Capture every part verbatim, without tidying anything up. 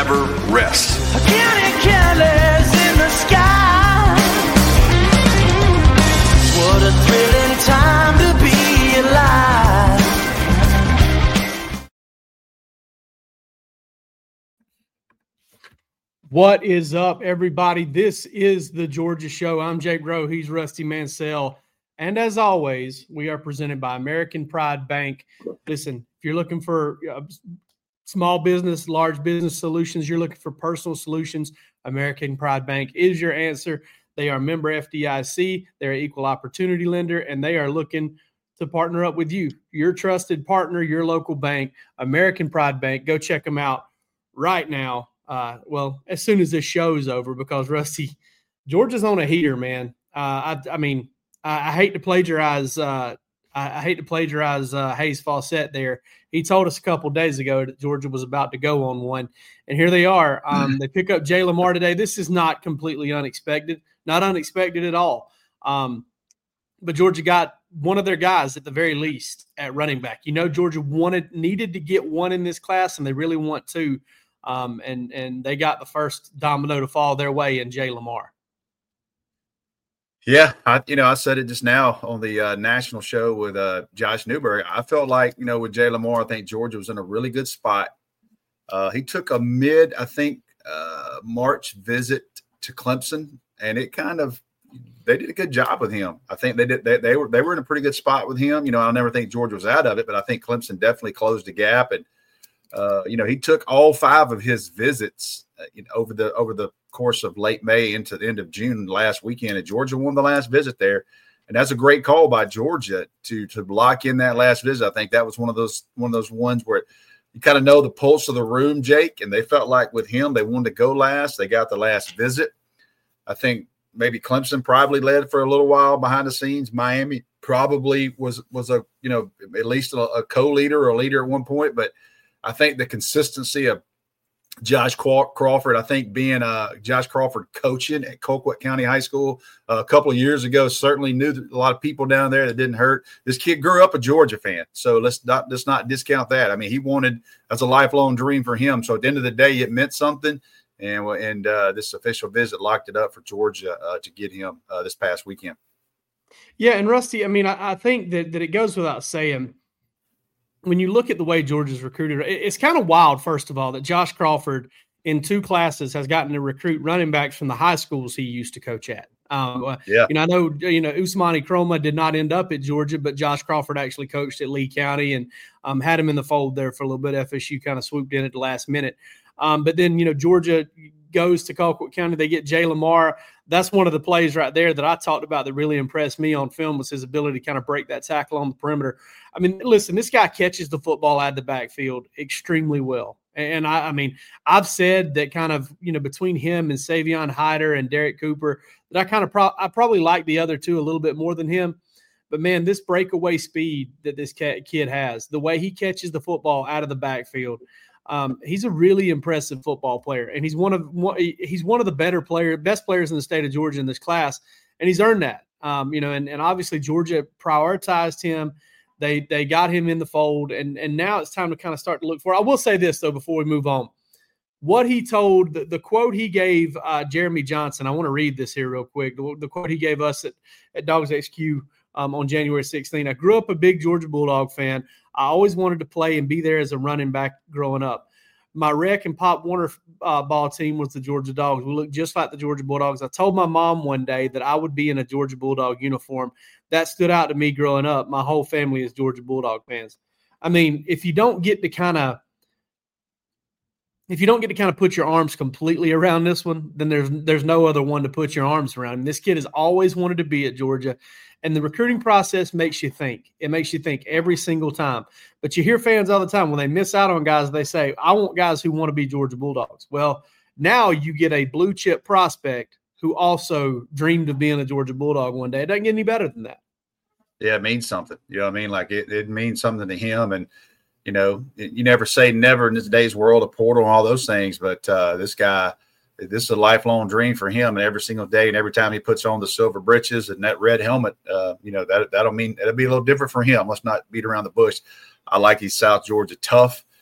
never rests. Counting careless in the sky. What a thrilling time to be alive. What is up, everybody? This is the Georgia Show. I'm Jake Rowe. He's Rusty Mansell. And as always, we are presented by American Pride Bank. Listen, if you're looking for uh, small business, large business solutions, you're looking for personal solutions, American Pride Bank is your answer. They are member F D I C. They're an equal opportunity lender, and they are looking to partner up with you, your trusted partner, your local bank, American Pride Bank. Go check them out right now. Uh, well, as soon as this show is over, because Rusty, Georgia's on a heater, man. Uh, I, I mean, I, I hate to plagiarize. Uh, I, I hate to plagiarize uh, Hayes Fawcett there. He told us a couple of days ago that Georgia was about to go on one, and here they are. Um, they pick up Jay Lamar today. This is not completely unexpected, not unexpected at all. Um, but Georgia got one of their guys at the very least at running back. You know, Georgia wanted needed to get one in this class, and they really want two. Um, and and they got the first domino to fall their way in Jay Lamar. Yeah, I, you know, I said it just now on the uh, national show with uh, Josh Newberg. I felt like, you know, with Jay Lamar, I think Georgia was in a really good spot. Uh, he took a mid, I think, uh, March visit to Clemson, and it kind of they did a good job with him. I think they did. They, they were they were in a pretty good spot with him. You know, I never think Georgia was out of it, but I think Clemson definitely closed the gap. And Uh, you know, he took all five of his visits uh, you know, over the over the course of late May into the end of June last weekend. And Georgia won the last visit there, and that's a great call by Georgia to to lock in that last visit. I think that was one of those one of those ones where you kind of know the pulse of the room, Jake. And they felt like with him, they wanted to go last. They got the last visit. I think maybe Clemson probably led for a little while behind the scenes. Miami probably was was a you know at least a, a co-leader or a leader at one point, but I think the consistency of Josh Crawford, I think being uh, Josh Crawford coaching at Colquitt County High School uh, a couple of years ago certainly knew a lot of people down there that didn't hurt. This kid grew up a Georgia fan, so let's not let's not discount that. I mean, he wanted as a lifelong dream for him. So at the end of the day, it meant something, and and uh, this official visit locked it up for Georgia uh, to get him uh, this past weekend. Yeah, and Rusty, I mean, I, I think that that it goes without saying, when you look at the way Georgia's recruited, it's kind of wild, first of all, that Josh Crawford in two classes has gotten to recruit running backs from the high schools he used to coach at. Um, yeah. You know, I know, you know, Usmani Kroma did not end up at Georgia, but Josh Crawford actually coached at Lee County and um, had him in the fold there for a little bit. F S U kind of swooped in at the last minute. Um, but then, you know, Georgia goes to Colquitt County. They get Jay Lamar. That's one of the plays right there that I talked about that really impressed me on film was his ability to kind of break that tackle on the perimeter. I mean, listen, this guy catches the football out of the backfield extremely well. And I, I mean, I've said that kind of, you know, between him and Savion Hyder and Derek Cooper, that I kind of pro- I probably like the other two a little bit more than him. But, man, this breakaway speed that this kid has, the way he catches the football out of the backfield, Um, he's a really impressive football player, and he's one of he's one of the better player, best players in the state of Georgia in this class, and he's earned that. Um, you know, and, and obviously Georgia prioritized him. They they got him in the fold, and and now it's time to kind of start to look for. I will say this though before we move on, what he told, the, the quote he gave uh, Jeremy Johnson. I want to read this here real quick. The, the quote he gave us at at Dogs X Q um, on January sixteenth. I grew up a big Georgia Bulldog fan. I always wanted to play and be there as a running back growing up. My rec and Pop Warner uh, ball team was the Georgia Dogs. We looked just like the Georgia Bulldogs. I told my mom one day that I would be in a Georgia Bulldog uniform. That stood out to me growing up. My whole family is Georgia Bulldog fans. I mean, if you don't get to kind of if you don't get to kind of put your arms completely around this one, then there's there's no other one to put your arms around. And this kid has always wanted to be at Georgia. And the recruiting process makes you think. It makes you think every single time. But you hear fans all the time when they miss out on guys, they say, I want guys who want to be Georgia Bulldogs. Well, now you get a blue chip prospect who also dreamed of being a Georgia Bulldog one day. It doesn't get any better than that. Yeah, it means something. You know what I mean? Like it, it means something to him. And, you know, you never say never in today's world, a portal and all those things. But uh, this guy, this is a lifelong dream for him. And every single day and every time he puts on the silver breeches and that red helmet, uh, you know, that, that'll mean it'll be a little different for him. Let's not beat around the bush. I like he's South Georgia tough.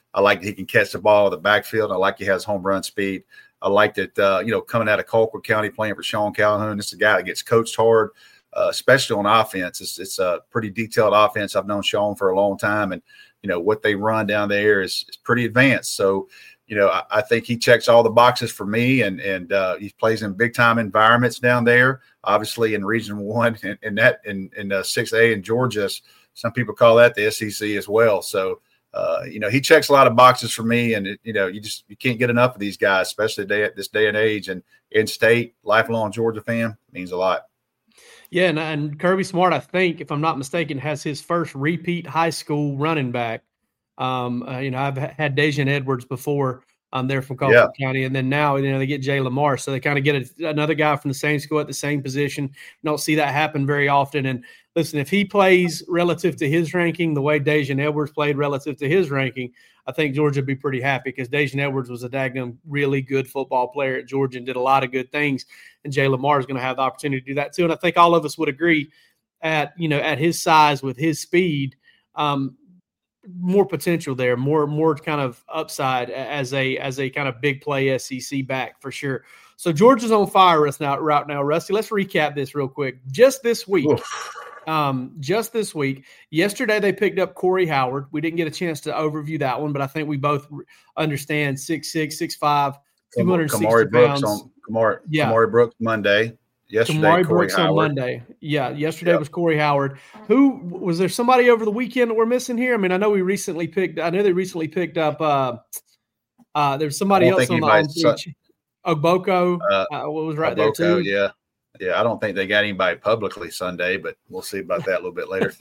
I like that he can catch the ball in the backfield. I like he has home run speed. I like that, uh, you know, coming out of Colquitt County playing for Sean Calhoun, this is a guy that gets coached hard, uh, especially on offense. It's, it's a pretty detailed offense. I've known Sean for a long time, and, you know, what they run down there is, is pretty advanced. So, you know, I, I think he checks all the boxes for me, and and uh, he plays in big time environments down there. Obviously, in Region One, and, and that in in uh, six A in Georgia, some people call that the S E C as well. So, uh, you know, he checks a lot of boxes for me, and it, you know, you just you can't get enough of these guys, especially day at this day and age. And in state, lifelong Georgia fan means a lot. Yeah, and, and Kirby Smart, I think, if I'm not mistaken, has his first repeat high school running back. Um, uh, you know, I've had Dejan Edwards before. Um, they're from Colquitt yeah. County, and then now you know they get Jay Lamar, so they kind of get a, another guy from the same school at the same position. You don't see that happen very often. And listen, if he plays relative to his ranking the way Dejan Edwards played relative to his ranking, I think Georgia would be pretty happy, because Dejan Edwards was a daggum really good football player at Georgia and did a lot of good things. And Jay Lamar is going to have the opportunity to do that too. And I think all of us would agree at you know at his size with his speed. Um, more potential there, more more kind of upside as a as a kind of big play S E C back for sure. So Georgia's on fire right now, right now. Rusty, let's recap this real quick. Just this week, um, just this week, yesterday they picked up Corey Howard. We didn't get a chance to overview that one, but I think we both understand six six, six five, two hundred sixty Kamari pounds. Brooks on Kamari, yeah. Kamari Brooks Monday. Yesterday, Kamari Corey Brooks Howard. on Monday. Yeah, yesterday yep. was Corey Howard. Who was there? Somebody over the weekend that we're missing here? I mean, I know we recently picked. I know they recently picked up. Uh, uh, there's somebody else on the on beach. Ogboko. Uh, uh, what was right Ogboko, there too? Yeah, yeah. I don't think they got anybody publicly Sunday, but we'll see about that a little bit later.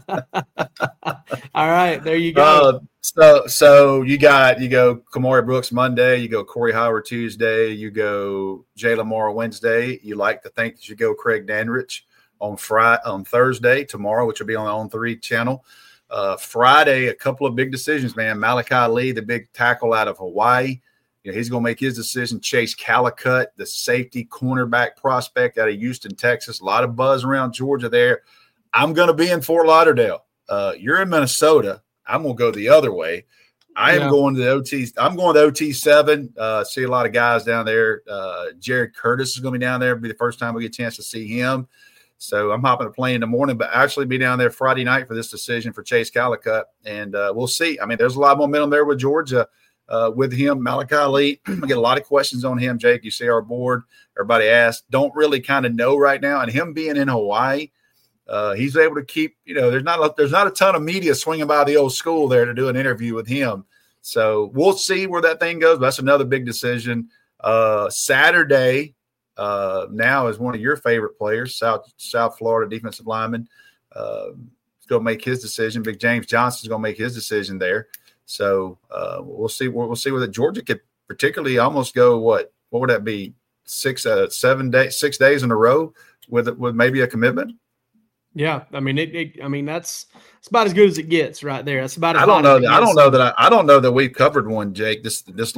All right, there you go. Uh, so, so you got you go Kamari Brooks Monday, you go Corey Howard Tuesday, you go Jay Lamar Wednesday. You like to think that you go Craig Dandridge on Friday, on Thursday, tomorrow, which will be on the On Three channel. Uh, Friday, a couple of big decisions, man. Malachi Lee, the big tackle out of Hawaii, you know, he's going to make his decision. Chase Calicut, the safety cornerback prospect out of Houston, Texas. A lot of buzz around Georgia there. I'm going to be in Fort Lauderdale. Uh, you're in Minnesota. I'm going to go the other way. I am yeah. going to the O T. I'm going to O T seven. Uh, see a lot of guys down there. Uh, Jared Curtis is going to be down there. It'll be the first time we get a chance to see him. So I'm hopping a plane in the morning, but actually be down there Friday night for this decision for Chase Calicut. And uh, we'll see. I mean, there's a lot of momentum there with Georgia uh, with him. Malachi Lee, I get a lot of questions on him, Jake. You see our board. Everybody asks. Don't really kind of know right now. And him being in Hawaii, Uh, he's able to keep, you know, there's not a, there's not a ton of media swinging by the old school there to do an interview with him. So we'll see where that thing goes. But that's another big decision. Uh, Saturday uh, now is one of your favorite players, South South Florida defensive lineman. Uh, he's going to make his decision. Big James Johnson's going to make his decision there. So uh, we'll see. We'll, we'll see whether Georgia could particularly almost go what? What would that be? Six, uh, seven days, six days in a row with with maybe a commitment. Yeah, I mean, it, it. I mean, that's it's about as good as it gets, right there. That's about. As I don't know. That, I don't know that. I, I don't know that we've covered one, Jake. This, this.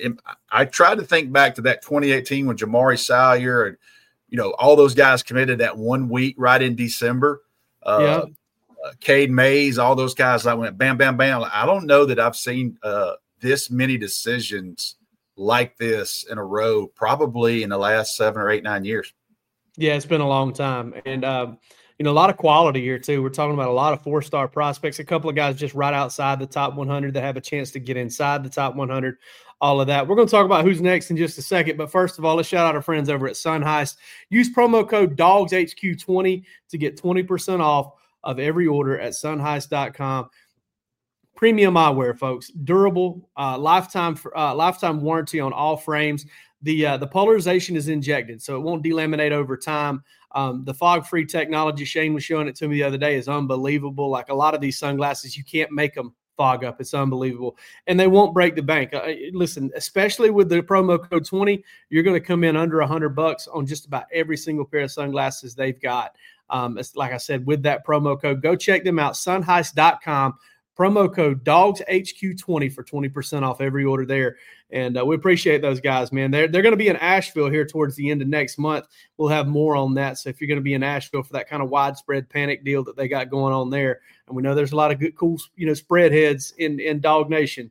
I tried to think back to that twenty eighteen when Jamari Salyer and you know all those guys committed that one week right in December. Uh, yeah. Uh, Cade Mays, all those guys. I went bam, bam, bam. I don't know that I've seen uh, this many decisions like this in a row, probably in the last seven or eight, nine years. Yeah, it's been a long time, and. Um, You know, a lot of quality here, too. We're talking about a lot of four-star prospects, a couple of guys just right outside the top one hundred that have a chance to get inside the top one hundred, all of that. We're going to talk about who's next in just a second. But first of all, let's shout out our friends over at Sunheist. Use promo code D O G S H Q twenty to get twenty percent off of every order at sunheist dot com. Premium eyewear, folks. Durable, uh, lifetime uh, lifetime warranty on all frames. The uh, the polarization is injected, so it won't delaminate over time. Um, the fog-free technology, Shane was showing it to me the other day, is unbelievable. Like a lot of these sunglasses, you can't make them fog up. It's unbelievable. And they won't break the bank. Uh, listen, especially with the promo code twenty, you're going to come in under one hundred bucks on just about every single pair of sunglasses they've got. Um, it's, like I said, with that promo code, go check them out, sunheist dot com. Promo code D O G S H Q twenty for twenty percent off every order there. And uh, we appreciate those guys, man. They're, they're going to be in Asheville here towards the end of next month. We'll have more on that. So if you're going to be in Asheville for that kind of widespread panic deal that they got going on there, and we know there's a lot of good, cool, you know, spread heads in, in Dog Nation,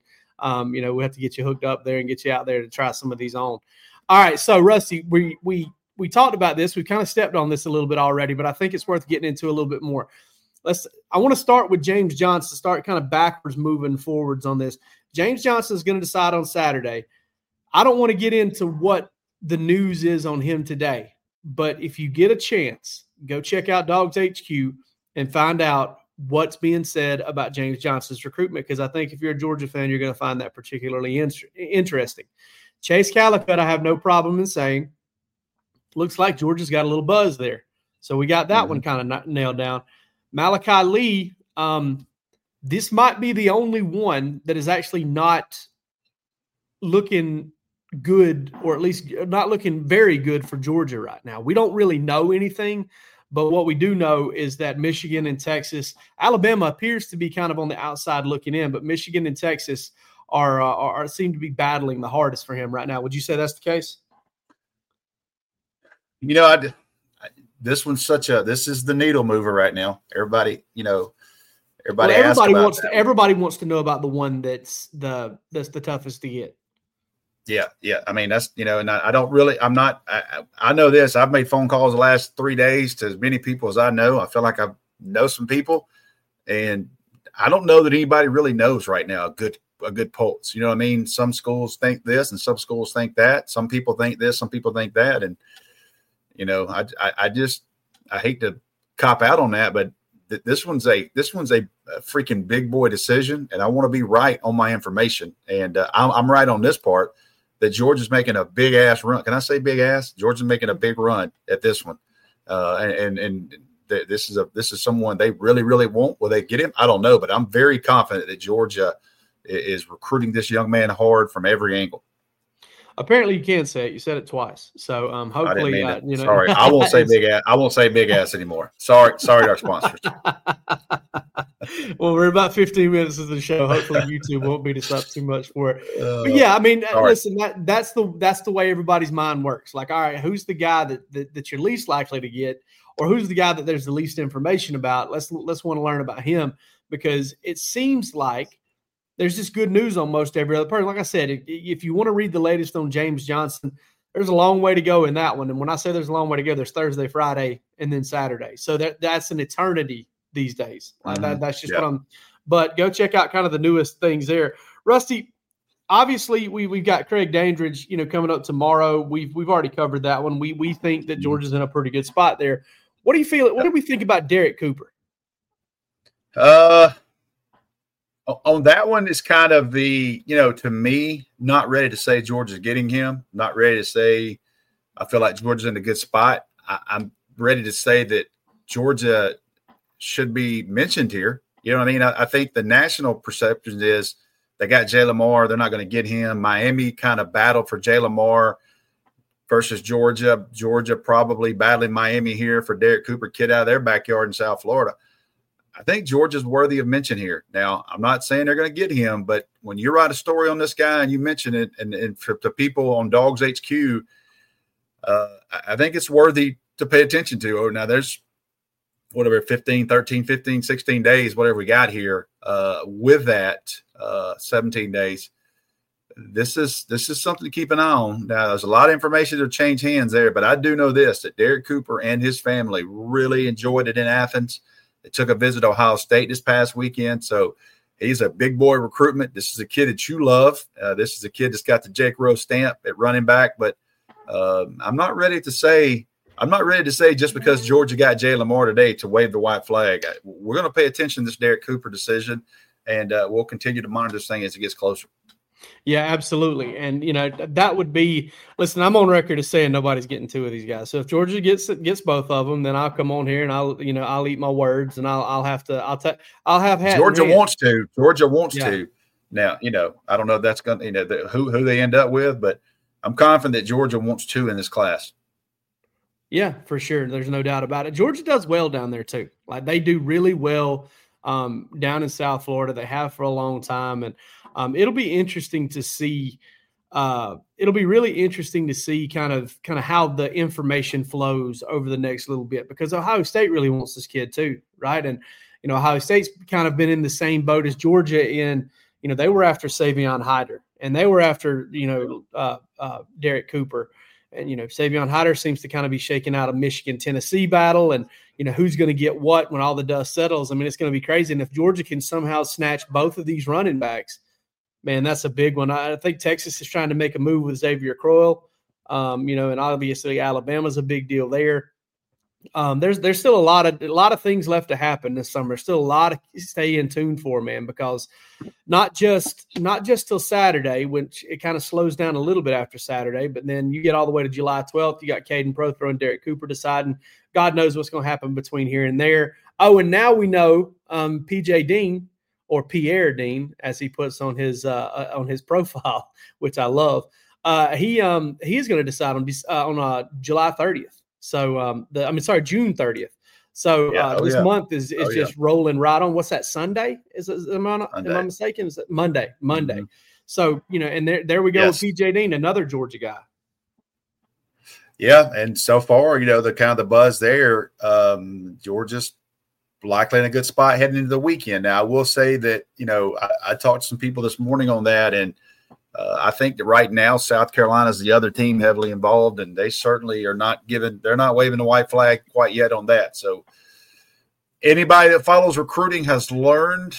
Um, you know, we have to get you hooked up there and get you out there to try some of these on. All right, so Rusty, we we we talked about this. We kind of stepped on this a little bit already, but I think it's worth getting into a little bit more. Let's. I want to start with James Johnson. Start kind of backwards, moving forwards on this. James Johnson is going to decide on Saturday. I don't want to get into what the news is on him today, but if you get a chance, go check out Dogs H Q and find out what's being said about James Johnson's recruitment, because I think if you're a Georgia fan, you're going to find that particularly in- interesting. Chase Calicut, I have no problem in saying, looks like Georgia's got a little buzz there. So we got that mm-hmm. one kind of nailed down. Malachi Lee, um, this might be the only one that is actually not looking good, or at least not looking very good for Georgia right now. We don't really know anything, but what we do know is that Michigan and Texas, Alabama appears to be kind of on the outside looking in, but Michigan and Texas are, uh, are seem to be battling the hardest for him right now. Would you say that's the case? You know, I, I this one's such a this is the needle mover right now. Everybody, you know, everybody well, everybody wants to, everybody wants to know about the one that's the that's the toughest to get. Yeah, yeah. I mean, that's, you know, and I, I don't really, I'm not, I, I know this. I've made phone calls the last three days to as many people as I know. I feel like I know some people, and I don't know that anybody really knows right now a good, a good pulse. You know what I mean? Some schools think this and some schools think that. Some people think this, some people think that. And, you know, I, I, I just, I hate to cop out on that, but th- this one's a, this one's a, a freaking big boy decision. And I want to be right on my information. And uh, I'm, I'm right on this part. That Georgia's making a big ass run. Can I say big ass? Georgia's making a big run at this one, uh, and and, and th- this is a this is someone they really really want. Will they get him? I don't know, but I'm very confident that Georgia is recruiting this young man hard from every angle. Apparently, you can say it. You said it twice, so um, hopefully, uh, you know. Sorry, I won't say big ass. I won't say big ass anymore. Sorry, sorry to our sponsors. Well, we're about fifteen minutes of the show. Hopefully, YouTube won't beat us up too much for it. Uh, but yeah, I mean, sorry. listen, that that's the that's the way everybody's mind works. Like, all right, who's the guy that, that that you're least likely to get, or who's the guy that there's the least information about? Let's let's want to learn about him, because it seems like there's just good news on most every other person. Like I said, if, if you want to read the latest on James Johnson, there's a long way to go in that one. And when I say there's a long way to go, there's Thursday, Friday, and then Saturday. So that that's an eternity these days. Mm-hmm. Uh, that, that's just yeah. what I'm – but go check out kind of the newest things there. Rusty, obviously we, we've got Craig Dandridge, you know, coming up tomorrow. We've we've already covered that one. We we think that Georgia's in a pretty good spot there. What do you feel – what do we think about Derek Cooper? Uh. On that one is kind of the, you know, to me, not ready to say Georgia's getting him. Not ready to say I feel like Georgia's in a good spot. I, I'm ready to say that Georgia should be mentioned here. You know what I mean? I, I think the national perception is they got Jalen Moore. They're not going to get him. Miami kind of battled for Jalen Moore versus Georgia. Georgia probably battling Miami here for Derek Cooper, kid out of their backyard in South Florida. I think Georgia's worthy of mention here. Now, I'm not saying they're going to get him, but when you write a story on this guy and you mention it, and, and for the people on Dogs H Q, uh, I think it's worthy to pay attention to. Oh, now there's whatever, fifteen, thirteen, fifteen, sixteen days, whatever we got here. Uh, with that, uh, seventeen days. This is this is something to keep an eye on. Now, there's a lot of information to change hands there, but I do know this, that Derek Cooper and his family really enjoyed it in Athens. They took a visit to Ohio State this past weekend, so he's a big boy recruitment. This is a kid that you love. Uh, this is a kid that's got the Jake Rose stamp at running back, but uh, I'm not ready to say I'm not ready to say just because Georgia got Jalen Moore today to wave the white flag. We're going to pay attention to this Derek Cooper decision, and uh, we'll continue to monitor this thing as it gets closer. Yeah, absolutely. And, you know, that would be – listen, I'm on record as saying nobody's getting two of these guys. So if Georgia gets gets both of them, then I'll come on here and I'll, you know, I'll eat my words and I'll I'll have to – I'll ta- I'll have hat Georgia wants to. Georgia wants yeah. to. Now, you know, I don't know if that's going to – you know, the, who, who they end up with, but I'm confident that Georgia wants two in this class. Yeah, for sure. There's no doubt about it. Georgia does well down there too. Like they do really well um, down in South Florida. They have for a long time. And um, it'll be interesting to see uh, – it'll be really interesting to see kind of kind of how the information flows over the next little bit, because Ohio State really wants this kid too, right? And, you know, Ohio State's kind of been in the same boat as Georgia in, you know, they were after Savion Hyder, and they were after, you know, uh, uh, Derek Cooper. And, you know, Savion Hyder seems to kind of be shaking out a Michigan-Tennessee battle, and, you know, who's going to get what when all the dust settles. I mean, it's going to be crazy. And if Georgia can somehow snatch both of these running backs, man, that's a big one. I think Texas is trying to make a move with Xavier Crowell, um, you know, and obviously Alabama's a big deal there. Um, there's there's still a lot of a lot of things left to happen this summer. Still a lot to stay in tune for, man, because not just not just till Saturday, which it kind of slows down a little bit after Saturday, but then you get all the way to July twelfth. You got Caden Prothro and Derek Cooper deciding. God knows what's going to happen between here and there. Oh, and now we know um, P J Dean, or Pierre Dean, as he puts on his uh, on his profile, which I love. Uh, he um he is going to decide on uh, on uh, July thirtieth. So, um, the I mean, sorry, June thirtieth. So yeah. uh, oh, this yeah. month is is oh, just yeah. rolling right on. What's that, Sunday? Is, is am, I, am I mistaken? Is it Monday? Monday. Mm-hmm. So, you know, and there there we go yes. with P J Dean, another Georgia guy. Yeah, and so far, you know, the kind of the buzz there, um, Georgia's likely in a good spot heading into the weekend. Now, I will say that, you know, I, I talked to some people this morning on that, and Uh, I think that right now South Carolina is the other team heavily involved, and they certainly are not giving – they're not waving the white flag quite yet on that. So anybody that follows recruiting has learned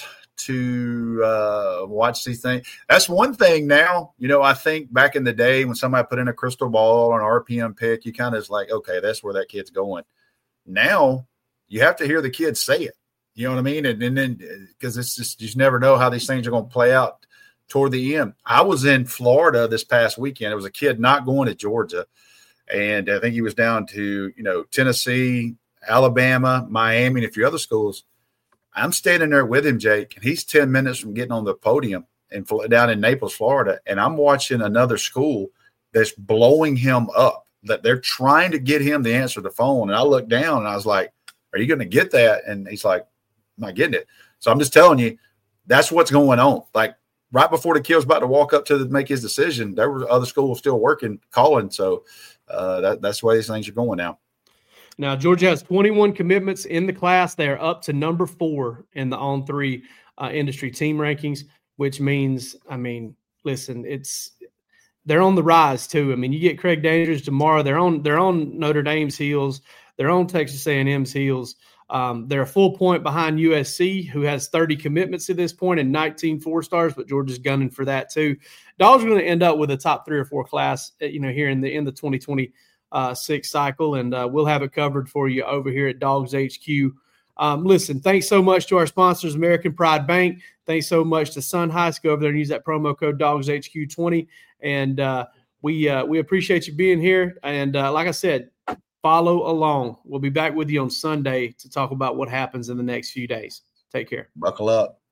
to uh, watch these things. That's one thing now. You know, I think back in the day when somebody put in a crystal ball or an R P M pick, you kind of is like, okay, that's where that kid's going. Now you have to hear the kids say it. You know what I mean? And, and then because it's just – you just never know how these things are going to play out toward the end. I was in Florida this past weekend. It was a kid not going to Georgia, and I think he was down to, you know, Tennessee, Alabama, Miami, and a few other schools. I'm standing there with him, Jake, and he's ten minutes from getting on the podium in, down in Naples, Florida, and I'm watching another school that's blowing him up, that they're trying to get him to answer the phone. And I looked down, and I was like, are you going to get that? And he's like, I'm not getting it. So I'm just telling you, that's what's going on. Like, right before the kid was about to walk up to the, make his decision, there were other schools still working, calling. So uh, that, that's the way these things are going now. Now, Georgia has twenty-one commitments in the class. They are up to number four in the On three uh, industry team rankings, which means, I mean, listen, it's they're on the rise too. I mean, you get Craig Dandridge tomorrow. They're on they're on Notre Dame's heels. They're on Texas A and M's heels. Um, they're a full point behind U S C, who has thirty commitments at this point and nineteen four-stars, but Georgia's gunning for that too. Dogs are going to end up with a top three or four class, you know, here in the in the twenty twenty-six cycle, and uh, we'll have it covered for you over here at Dogs H Q. Um, listen, thanks so much to our sponsors, American Pride Bank. Thanks so much to Sun Heights. Go over there and use that promo code Dogs H Q twenty, and uh, we uh, we appreciate you being here. And uh, like I said, follow along. We'll be back with you on Sunday to talk about what happens in the next few days. Take care. Buckle up.